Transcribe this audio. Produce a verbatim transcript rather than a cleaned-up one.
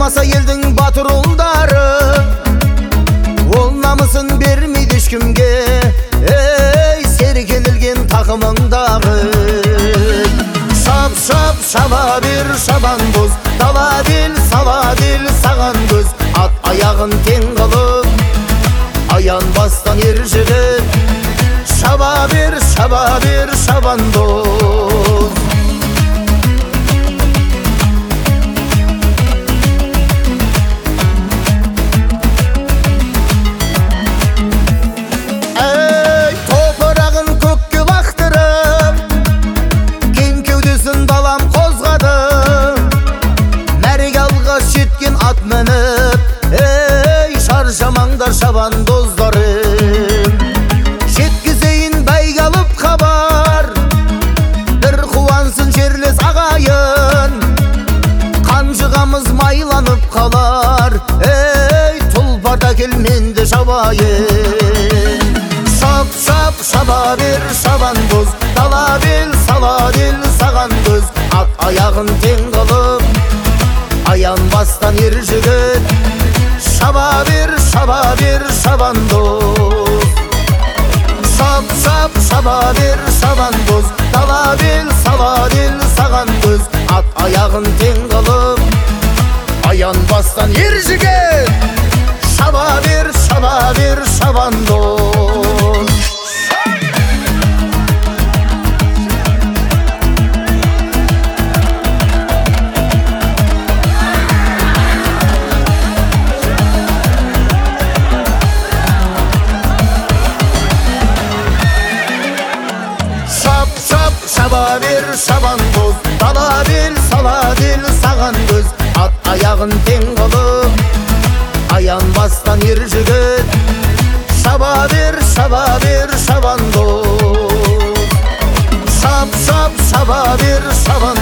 болмаса елдің батыр ұлдары, ол намысын бермейді ешкімге. Ей, серкелілген тақымыңдағы, шап шап шаба бер шабандоз, дала бел сала бел саған көз. Ат аяғын тең қылып аянбастан ер жігіт, шаба бер шаба бер шабандоз. Ей, топырағын көкке лақтырып, кең кеудесін далам қозғады, мәреге алғаш жеткен ат мініп. Ей, шаршамаңдар шабандоздарым, жеткізейін бәйге алып хабар, бір қуансын жерлес ағайын, қанжығамыз майланып қалар. Ей, тұлпарда келменді шабайын, шап шап шаба бер шабандоз, дала бел сала бел саған көз. Ат аяғын тең қылып аянбастан ер жігіт, шаба бер шаба бер шабандоз. Шап шап шаба бер шабандоз, дала бел сала бел саған көз. Ат аяғын тең қылып аянбастан ер жігіт, шаба бер шаба бер шабандоз. Шаба бер шабандоз, дала бел сала бел саған көз. Ат аяғын тең қылып аянбастан ер жігіт, шаба бер шаба бер шабандоз. Шап шап шаба бер шабандоз.